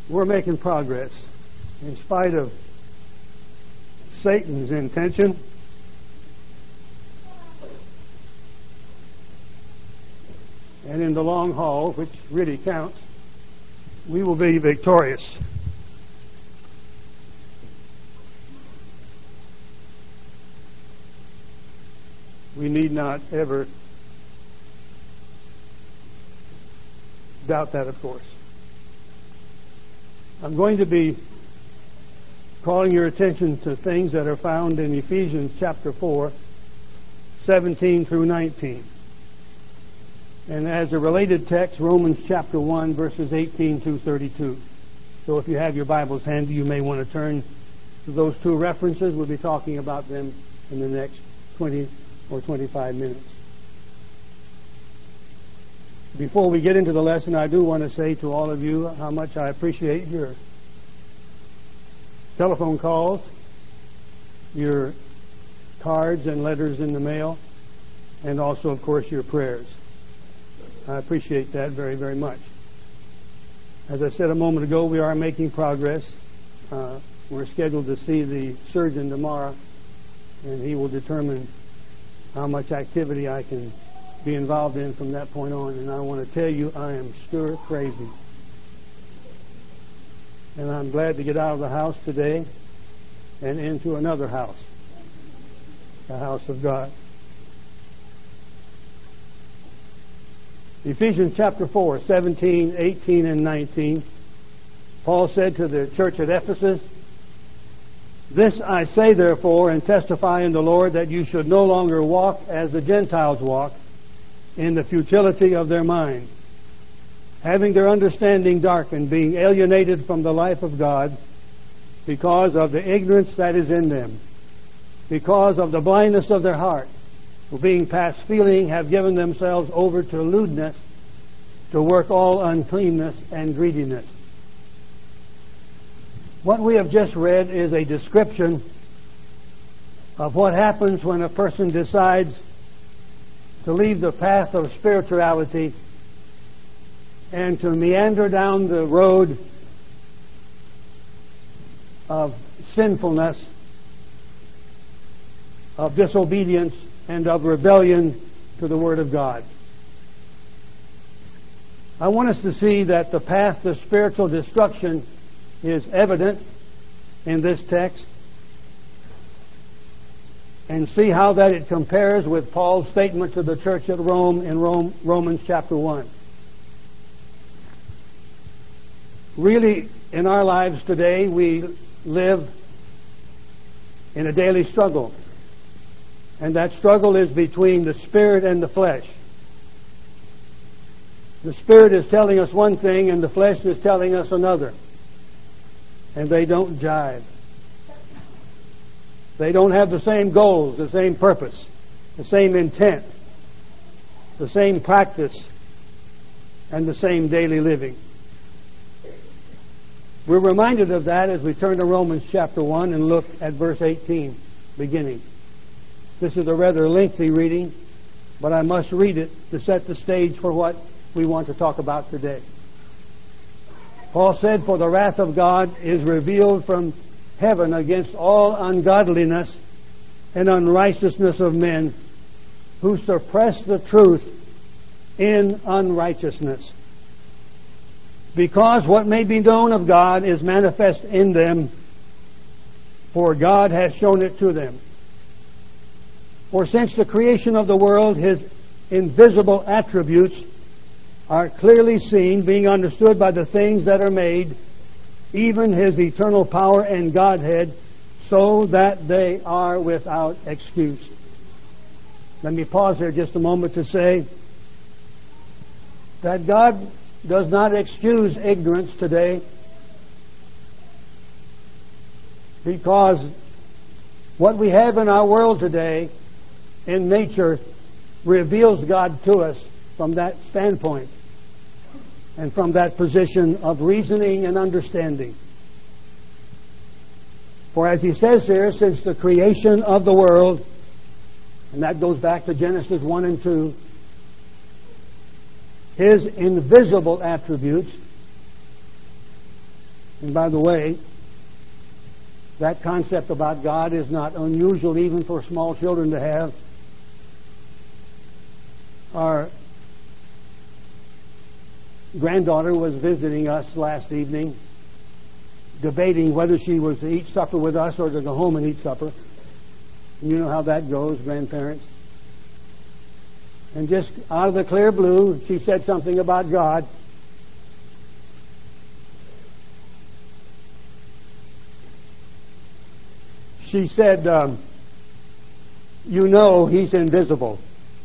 we're making progress in spite of Satan's intention. And in the long haul, which really counts, we will be victorious. We need not ever doubt that, of course. I'm going to be calling your attention to things that are found in Ephesians chapter 4, 17 through 19. And as a related text, Romans chapter 1, verses 18 through 32. So if you have your Bibles handy, you may want to turn to those two references. We'll be talking about them in the next 20 or 25 minutes. Before we get into the lesson, I do want to say to all of you how much I appreciate your telephone calls, your cards and letters in the mail, and also, of course, your prayers. I appreciate that very, very much. As I said a moment ago, we are making progress. We're scheduled to see the surgeon tomorrow, and he will determine how much activity I can be involved in from that point on. And I want to tell you, I am stir crazy. And I'm glad to get out of the house today and into another house, the house of God. Ephesians chapter 4, 17, 18, and 19. Paul said to the church at Ephesus, "This I say therefore, and testify in the Lord, that you should no longer walk as the Gentiles walk, in the futility of their mind, having their understanding darkened, being alienated from the life of God, because of the ignorance that is in them, because of the blindness of their heart, who being past feeling have given themselves over to lewdness, to work all uncleanness and greediness." What we have just read is a description of what happens when a person decides to leave the path of spirituality and to meander down the road of sinfulness, of disobedience, and of rebellion to the Word of God. I want us to see that the path to spiritual destruction is evident in this text, and see how that it compares with Paul's statement to the church at Rome in Romans chapter 1. Really, in our lives today, we live in a daily struggle. And that struggle is between the Spirit and the flesh. The Spirit is telling us one thing and the flesh is telling us another. And they don't jive. They don't have the same goals, the same purpose, the same intent, the same practice, and the same daily living. We're reminded of that as we turn to Romans chapter 1 and look at verse 18, beginning. This is a rather lengthy reading, but I must read it to set the stage for what we want to talk about today. Paul said, "For the wrath of God is revealed from heaven against all ungodliness and unrighteousness of men, who suppress the truth in unrighteousness. Because what may be known of God is manifest in them, for God has shown it to them. For since the creation of the world, His invisible attributes are clearly seen, being understood by the things that are made, even His eternal power and Godhead, so that they are without excuse." Let me pause there just a moment to say that God does not excuse ignorance today, because what we have in our world today in nature reveals God to us from that standpoint and from that position of reasoning and understanding. For as he says here, since the creation of the world, and that goes back to Genesis 1 and 2, His invisible attributes, And by the way, that concept about God is not unusual even for small children to have. Our granddaughter was visiting us last evening, debating whether she was to eat supper with us or to go home and eat supper. And you know how that goes, grandparents. And just out of the clear blue, she said something about God. She said, you know He's invisible.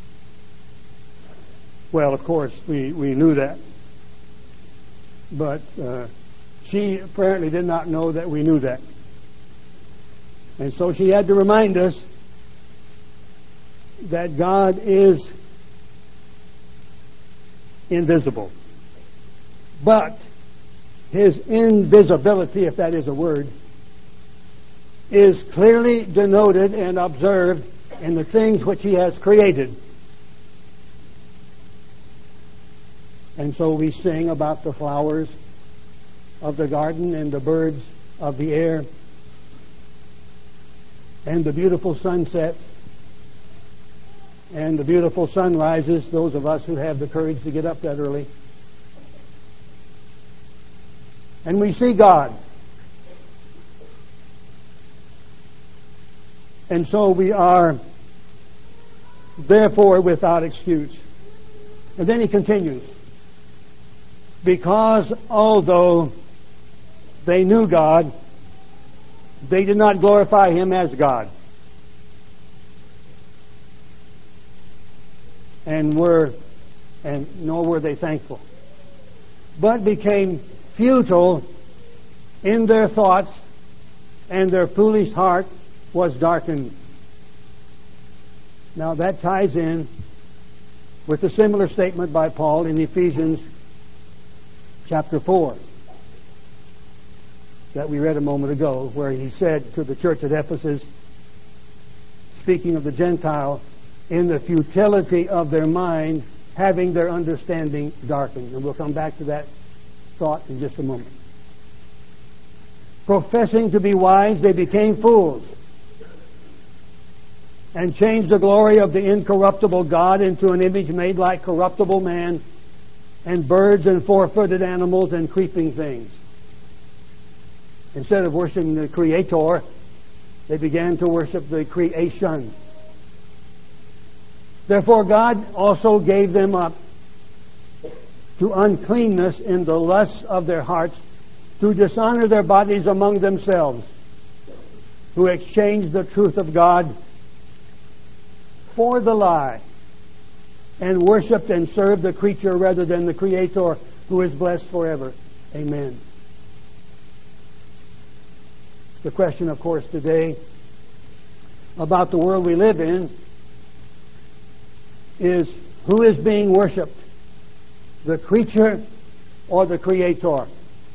Well, of course, we knew that. But she apparently did not know that we knew that. And so she had to remind us that God is invisible. But His invisibility, if that is a word, is clearly denoted and observed in the things which He has created. And so we sing about the flowers of the garden and the birds of the air and the beautiful sunsets and the beautiful sunrises, those of us who have the courage to get up that early. And we see God. And so we are therefore without excuse. And then he continues, because although they knew God, they did not glorify Him as God. Nor were they thankful, but became futile in their thoughts, and their foolish heart was darkened. Now that ties in with a similar statement by Paul in Ephesians chapter 4 that we read a moment ago, where he said to the church at Ephesus, speaking of the Gentile, in the futility of their mind, having their understanding darkened. And we'll come back to that thought in just a moment. Professing to be wise, they became fools, and changed the glory of the incorruptible God into an image made like corruptible man, and birds and four-footed animals and creeping things. Instead of worshiping the Creator, they began to worship the creation. Therefore God also gave them up to uncleanness in the lusts of their hearts, to dishonor their bodies among themselves, who exchanged the truth of God for the lie, and worshipped and served the creature rather than the Creator, who is blessed forever. Amen. The question, of course, today about the world we live in is, who is being worshipped? The creature or the Creator?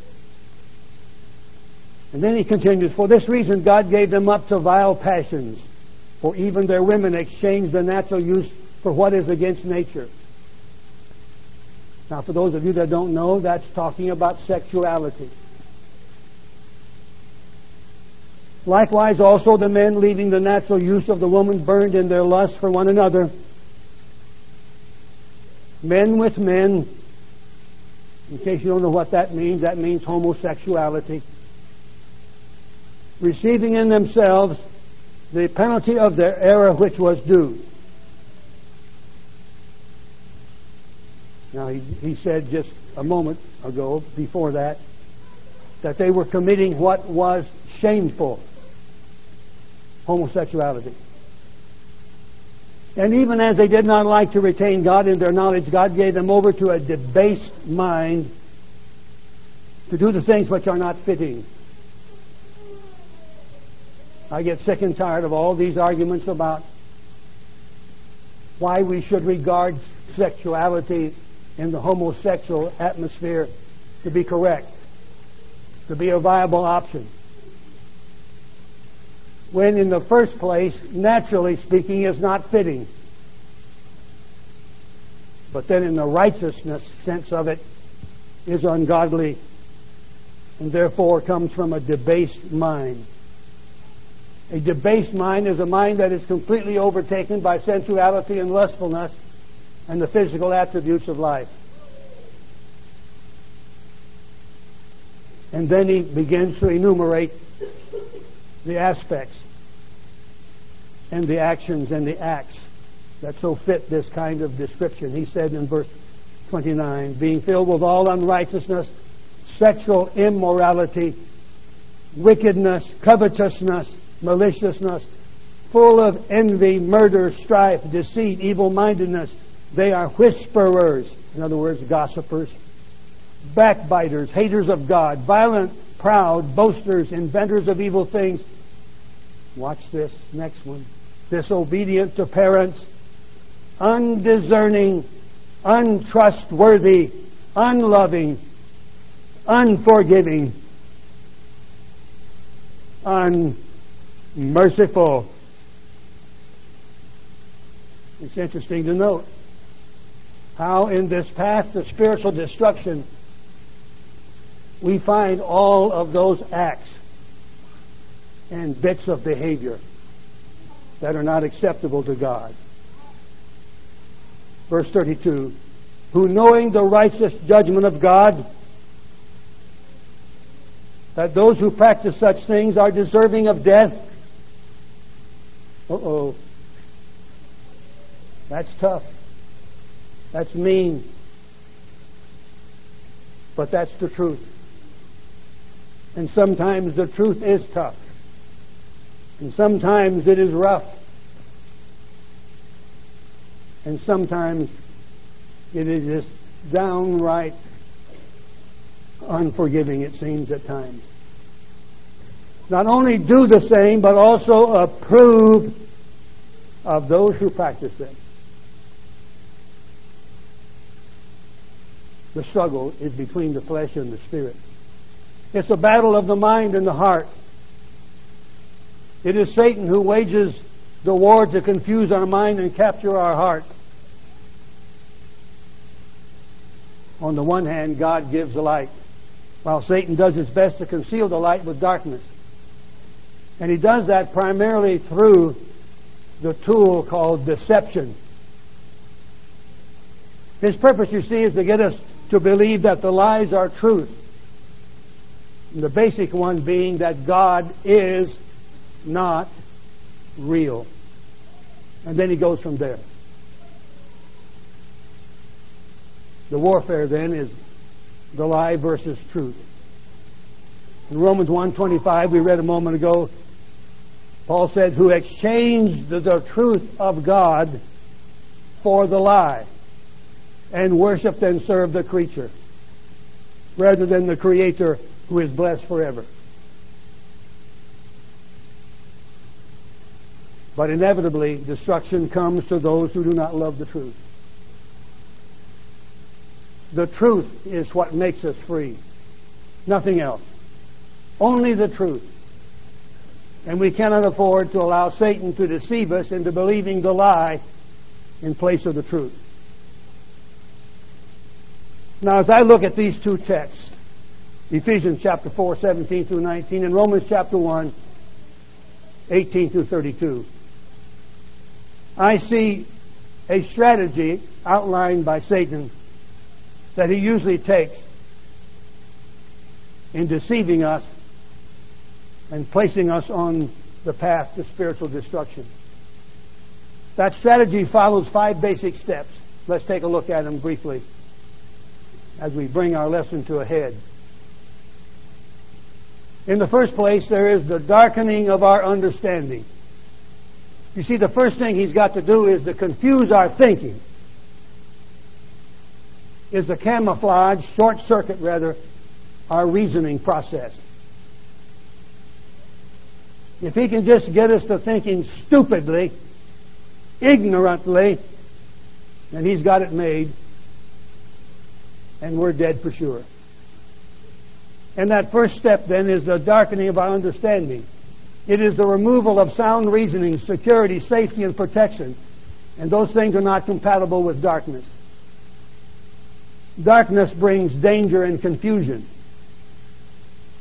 And then he continues, for this reason God gave them up to vile passions, for even their women exchanged the natural use for what is against nature. Now, for those of you that don't know, that's talking about sexuality. Likewise, also the men, leaving the natural use of the woman, burned in their lust for one another. Men with men. In case you don't know what that means homosexuality. Receiving in themselves the penalty of their error which was due. Now, he said just a moment ago, before that they were committing what was shameful. Homosexuality. And even as they did not like to retain God in their knowledge, God gave them over to a debased mind to do the things which are not fitting. I get sick and tired of all these arguments about why we should regard sexuality in the homosexual atmosphere to be correct, to be a viable option. When in the first place, naturally speaking, is not fitting. But then in the righteousness sense of it, is ungodly and therefore comes from a debased mind. A debased mind is a mind that is completely overtaken by sensuality and lustfulness and the physical attributes of life. And then he begins to enumerate the aspects and the actions and the acts that so fit this kind of description. He said in verse 29, being filled with all unrighteousness, sexual immorality, wickedness, covetousness, maliciousness, full of envy, murder, strife, deceit, evil-mindedness. They are whisperers, in other words, gossipers, backbiters, haters of God, violent, proud, boasters, inventors of evil things. Watch this next one. Disobedient to parents, undiscerning, untrustworthy, unloving, unforgiving, unmerciful. It's interesting to note how in this path to spiritual destruction we find all of those acts and bits of behavior that are not acceptable to God. Verse 32, who knowing the righteous judgment of God, that those who practice such things are deserving of death. Uh-oh. That's tough. That's mean. But that's the truth. And sometimes the truth is tough. And sometimes it is rough. And sometimes it is just downright unforgiving, it seems at times. Not only do the same, but also approve of those who practice them. The struggle is between the flesh and the spirit. It's a battle of the mind and the heart. It is Satan who wages the war to confuse our mind and capture our heart. On the one hand, God gives the light, while Satan does his best to conceal the light with darkness. And he does that primarily through the tool called deception. His purpose, you see, is to get us to believe that the lies are truth. And the basic one being that God is not real. And then he goes from there. The warfare then is the lie versus truth. In Romans 1:25, we read a moment ago, Paul said, who exchanged the truth of God for the lie and worshipped and served the creature rather than the Creator who is blessed forever. But inevitably, destruction comes to those who do not love the truth. The truth is what makes us free. Nothing else. Only the truth. And we cannot afford to allow Satan to deceive us into believing the lie in place of the truth. Now, as I look at these two texts, Ephesians chapter 4, 17 through 19, and Romans chapter 1, 18 through 32, I see a strategy outlined by Satan that he usually takes in deceiving us and placing us on the path to spiritual destruction. That strategy follows 5 basic steps. Let's take a look at them briefly as we bring our lesson to a head. In the first place, there is the darkening of our understanding. You see, the first thing he's got to do is to confuse our thinking. Is to camouflage, short circuit rather, our reasoning process. If he can just get us to thinking stupidly, ignorantly, then he's got it made, and we're dead for sure. And that first step then is the darkening of our understanding. It is the removal of sound reasoning, security, safety, and protection. And those things are not compatible with darkness. Darkness brings danger and confusion.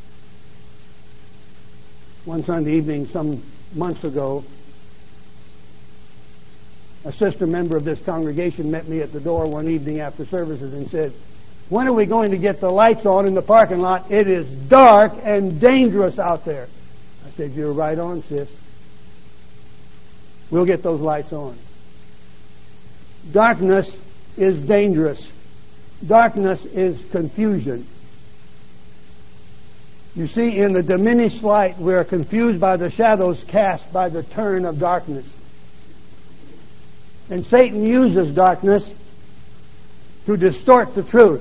One Sunday evening some months ago, a sister member of this congregation met me at the door one evening after services and said, "When are we going to get the lights on in the parking lot? It is dark and dangerous out there." I said, "You're right on, sis. We'll get those lights on." Darkness is dangerous. Darkness is confusion. You see, in the diminished light, we are confused by the shadows cast by the turn of darkness. And Satan uses darkness to distort the truth.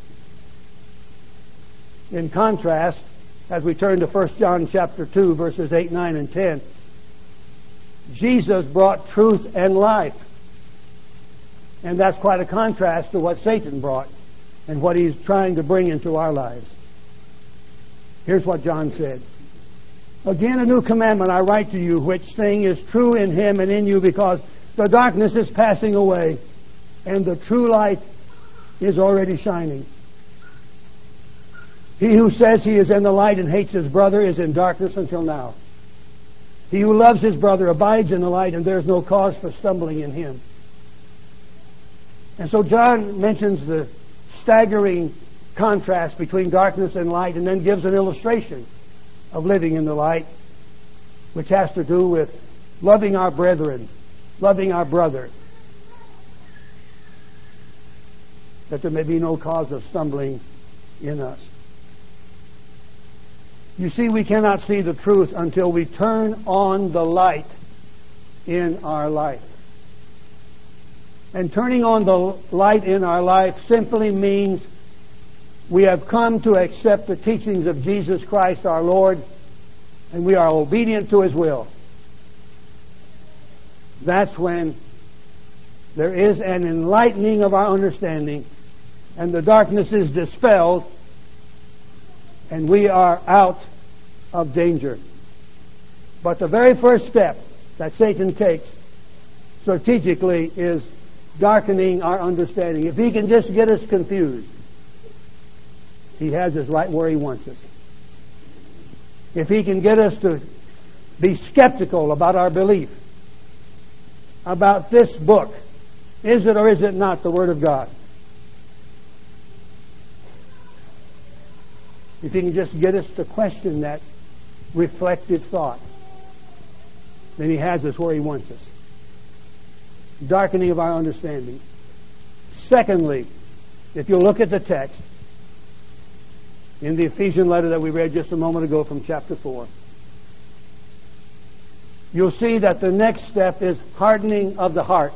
In contrast, as we turn to 1 John chapter 2, verses 8, 9, and 10, Jesus brought truth and life. And that's quite a contrast to what Satan brought and what he's trying to bring into our lives. Here's what John said. "Again, a new commandment I write to you, which thing is true in him and in you, because the darkness is passing away, and the true light is already shining. He who says he is in the light and hates his brother is in darkness until now. He who loves his brother abides in the light, and there is no cause for stumbling in him." And so John mentions the staggering contrast between darkness and light, and then gives an illustration of living in the light, which has to do with loving our brethren, loving our brother, that there may be no cause of stumbling in us. You see, we cannot see the truth until we turn on the light in our life. And turning on the light in our life simply means we have come to accept the teachings of Jesus Christ our Lord, and we are obedient to His will. That's when there is an enlightening of our understanding, and the darkness is dispelled, and we are out of danger. But the very first step that Satan takes strategically is darkening our understanding. If he can just get us confused, he has us right where he wants us. If he can get us to be skeptical about our belief, about this book, is it or is it not the Word of God? If he can just get us to question that reflective thought, then he has us where he wants us. Darkening of our understanding. Secondly, if you look at the text in the Ephesian letter that we read just a moment ago from chapter 4, you'll see that the next step is hardening of the heart.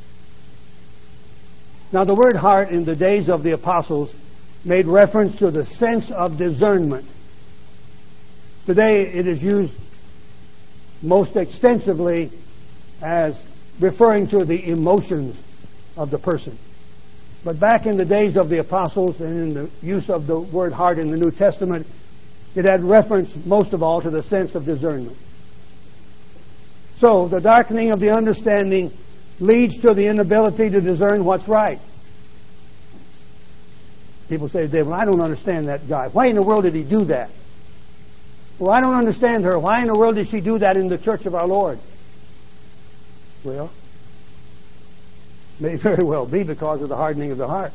Now, the word heart in the days of the apostles made reference to the sense of discernment. Today it is used most extensively as referring to the emotions of the person. But back in the days of the apostles and in the use of the word heart in the New Testament, it had reference most of all to the sense of discernment. So the darkening of the understanding leads to the inability to discern what's right. People say, "Dave, well, I don't understand that guy. Why in the world did he do that? Well, I don't understand her. Why in the world did she do that in the church of our Lord?" Well, may very well be because of the hardening of the heart.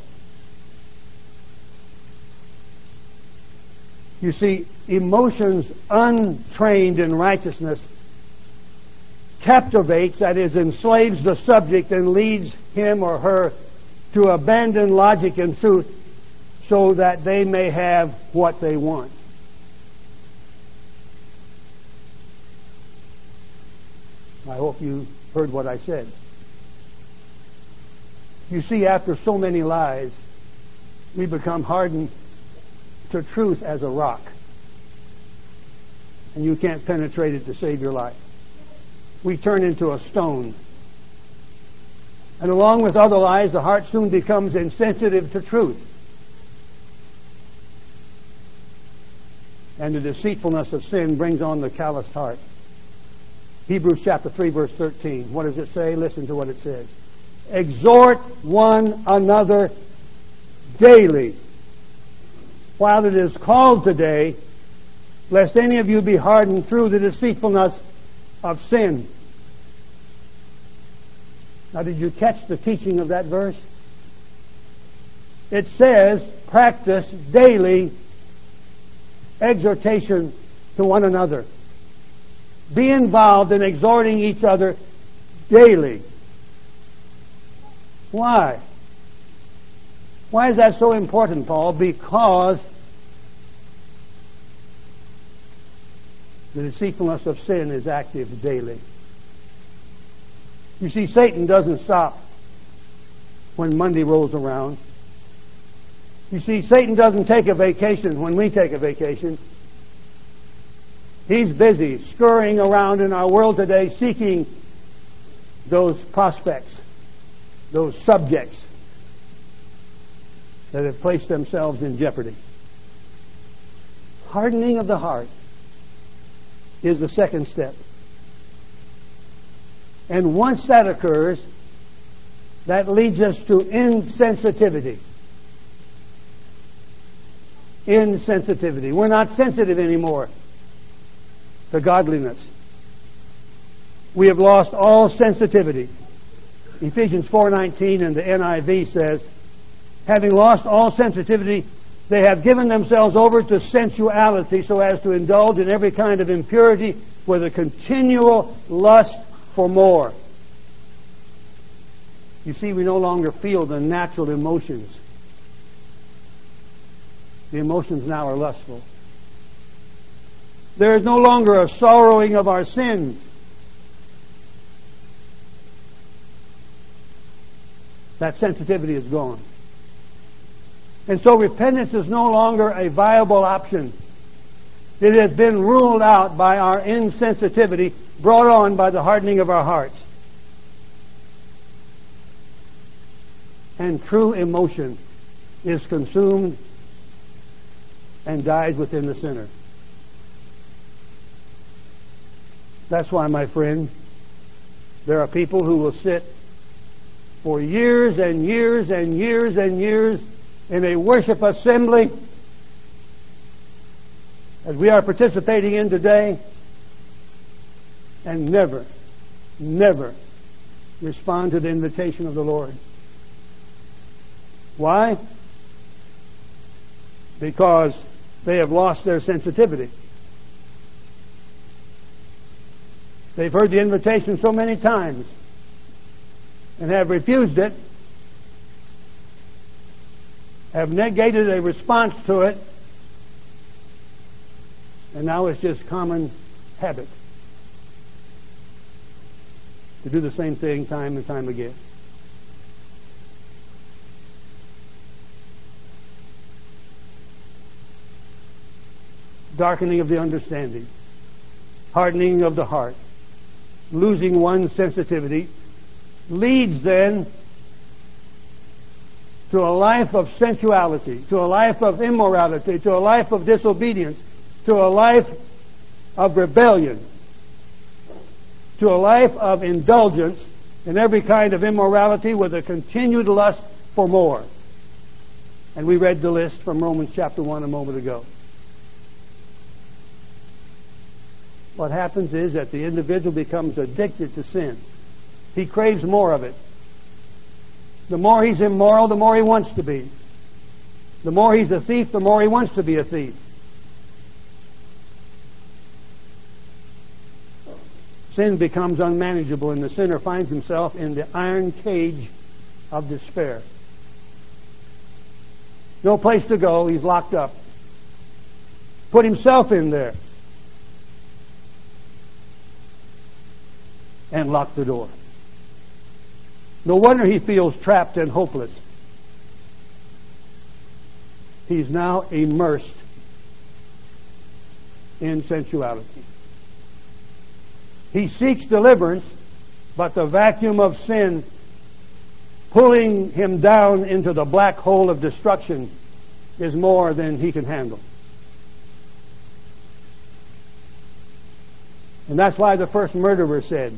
You see, emotions untrained in righteousness captivates, that is, enslaves the subject and leads him or her to abandon logic and truth so that they may have what they want. I hope you heard what I said. You see, after so many lies, we become hardened to truth as a rock. And you can't penetrate it to save your life. We turn into a stone. And along with other lies, the heart soon becomes insensitive to truth. And the deceitfulness of sin brings on the calloused heart. Hebrews chapter 3, verse 13. What does it say? Listen to what it says. Exhort one another daily, while it is called today, lest any of you be hardened through the deceitfulness of sin. Now, did you catch the teaching of that verse? It says, practice daily exhortation to one another. Be involved in exhorting each other daily. Why? Why is that so important, Paul? Because the deceitfulness of sin is active daily. You see, Satan doesn't stop when Monday rolls around. You see, Satan doesn't take a vacation when we take a vacation. He's busy scurrying around in our world today seeking those prospects, those subjects that have placed themselves in jeopardy. Hardening of the heart is the second step. And once that occurs, that leads us to insensitivity. Insensitivity. We're not sensitive anymore to godliness. We have lost all sensitivity. Ephesians 4:19 in the NIV says, having lost all sensitivity, they have given themselves over to sensuality so as to indulge in every kind of impurity with a continual lust for more. You see, we no longer feel the natural emotions. The emotions now are lustful. There is no longer a sorrowing of our sins. That sensitivity is gone. And so repentance is no longer a viable option. It has been ruled out by our insensitivity, brought on by the hardening of our hearts. And true emotion is consumed and dies within the sinner. That's why, my friend, there are people who will sit for years and years and years and years in a worship assembly as we are participating in today and never respond to the invitation of the Lord. Why? Because they have lost their sensitivity. They've heard the invitation so many times and have refused it, have negated a response to it, and now it's just common habit to do the same thing time and time again. Darkening of the understanding, hardening of the heart, losing one's sensitivity, leads then to a life of sensuality, to a life of immorality, to a life of disobedience, to a life of rebellion, to a life of indulgence in every kind of immorality with a continued lust for more. And we read the list from Romans chapter 1 a moment ago. What happens is that the individual becomes addicted to sin. He craves more of it. The more he's immoral, the more he wants to be. The more he's a thief, the more he wants to be a thief. Sin becomes unmanageable, and the sinner finds himself in the iron cage of despair. No place to go, he's locked up. Put himself in there. And locked the door. No wonder he feels trapped and hopeless. He's now immersed in sensuality. He seeks deliverance, but the vacuum of sin pulling him down into the black hole of destruction is more than he can handle. And that's why the first murderer said,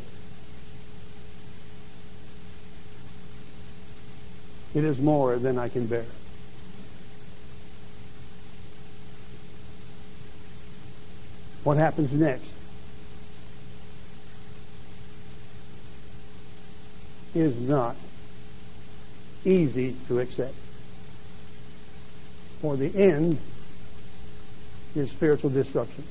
"It is more than I can bear." what happens next is not easy to accept. For the end is spiritual destruction.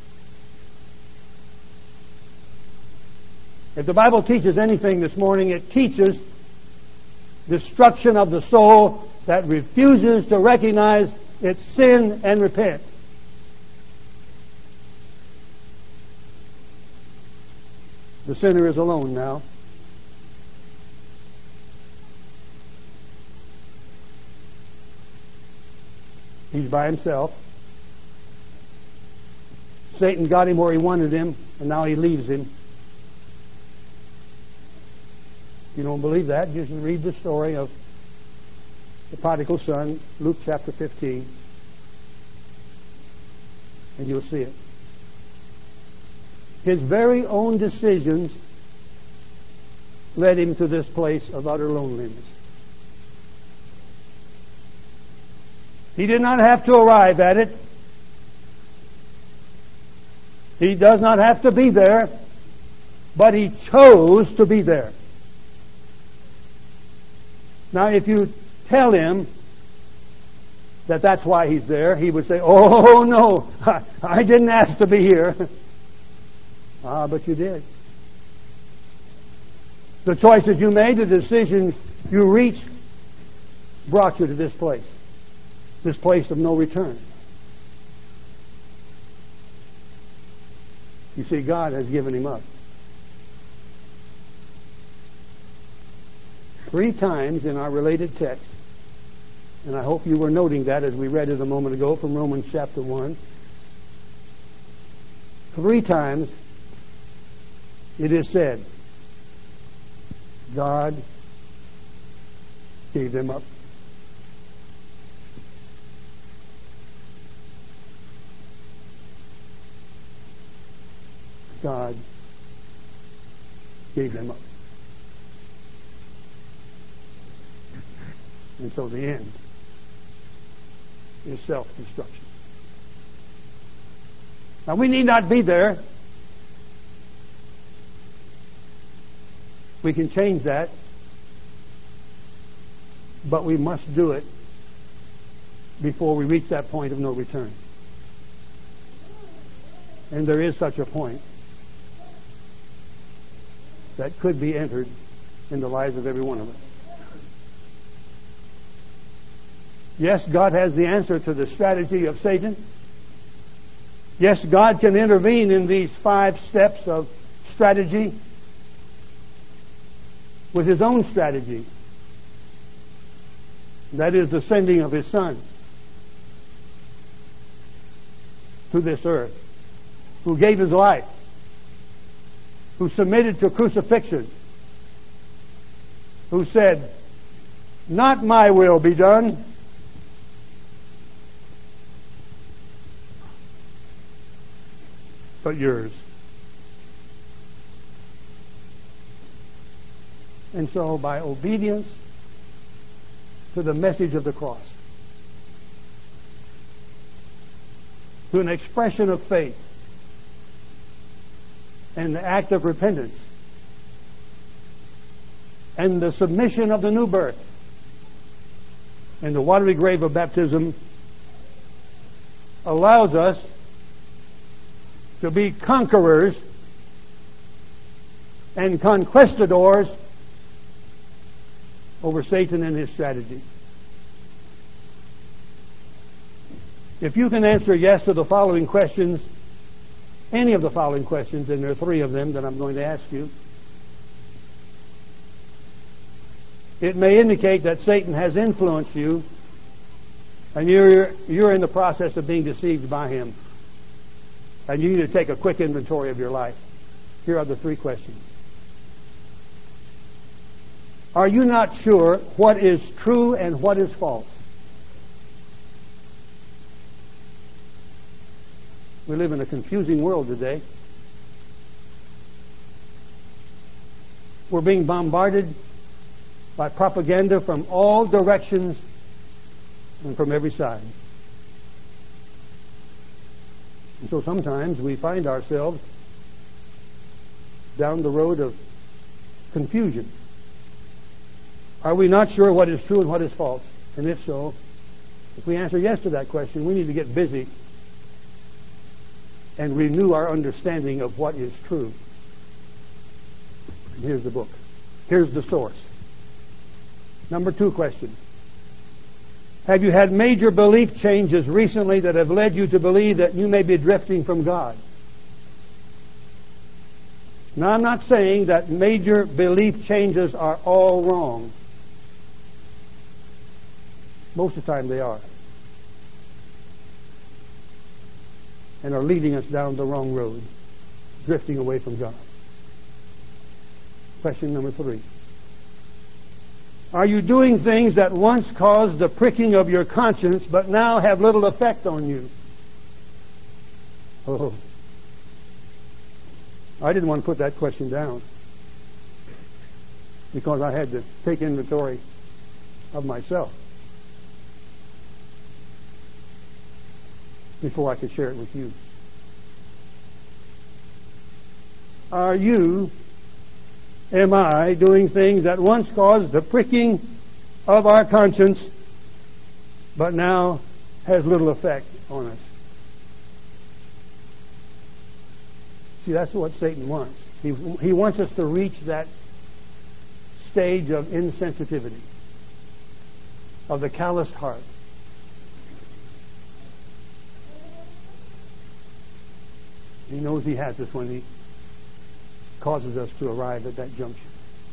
If the Bible teaches anything this morning, it teaches destruction of the soul that refuses to recognize its sin and repent. The sinner is alone now. He's by himself. Satan got him where he wanted him, and now he leaves him. If you don't believe that, you should read the story of the prodigal son, Luke chapter 15, and you'll see it. His very own decisions led him to this place of utter loneliness. He did not have to arrive at it. He does not have to be there, but he chose to be there. Now, if you tell him that that's why he's there, he would say, "Oh, no, I didn't ask to be here." But you did. The choices you made, the decisions you reached, brought you to this place of no return. You see, God has given him up. 3 times in our related text, and I hope you were noting that as we read it a moment ago from Romans chapter 1. 3 times it is said, God gave them up. God gave them up. And so the end is self-destruction. Now, we need not be there. We can change that, but we must do it before we reach that point of no return. And there is such a point that could be entered in the lives of every one of us. Yes, God has the answer to the strategy of Satan. Yes, God can intervene in these 5 steps of strategy with his own strategy. That is the sending of his Son to this earth, who gave his life, who submitted to crucifixion, who said, "Not my will be done, but yours." And so, by obedience to the message of the cross, to an expression of faith and the act of repentance and the submission of the new birth and the watery grave of baptism, allows us to be conquerors and conquistadors over Satan and his strategy. If you can answer yes to the following questions, any of the following questions, and there are 3 of them that I'm going to ask you, it may indicate that Satan has influenced you and you're in the process of being deceived by him. And you need to take a quick inventory of your life. Here are the 3 questions. Are you not sure what is true and what is false? We live in a confusing world today. We're being bombarded by propaganda from all directions and from every side. And so sometimes we find ourselves down the road of confusion. Are we not sure what is true and what is false? And if so, if we answer yes to that question, we need to get busy and renew our understanding of what is true. And here's the book. Here's the source. Number 2 question. Have you had major belief changes recently that have led you to believe that you may be drifting from God? Now, I'm not saying that major belief changes are all wrong. Most of the time they are. And are leading us down the wrong road, drifting away from God. Question number 3. Are you doing things that once caused the pricking of your conscience but now have little effect on you? Oh. I didn't want to put that question down because I had to take inventory of myself before I could share it with you. Am I doing things that once caused the pricking of our conscience but now has little effect on us? See, that's what Satan wants. He wants us to reach that stage of insensitivity, of the calloused heart. He knows he has us when he causes us to arrive at that junction.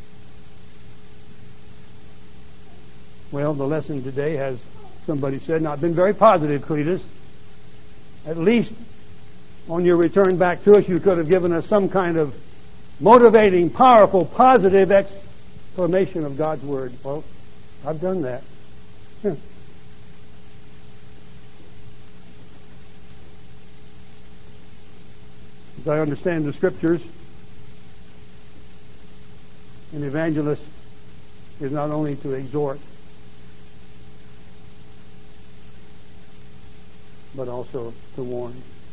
Well, the lesson today has, somebody said, not been very positive, Cletus. At least on your return back to us, you could have given us some kind of motivating, powerful, positive explanation of God's Word. Well, I've done that. As I understand the Scriptures, an evangelist is not only to exhort, but also to warn.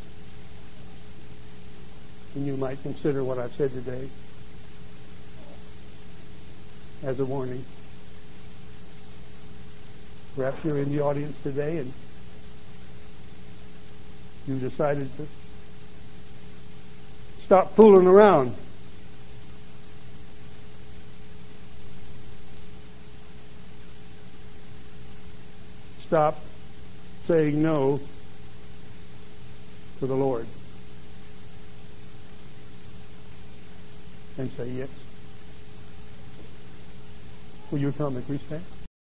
And you might consider what I've said today as a warning. Perhaps you're in the audience today and you decided to stop fooling around. Stop saying no to the Lord and say yes. Will you come and please stand?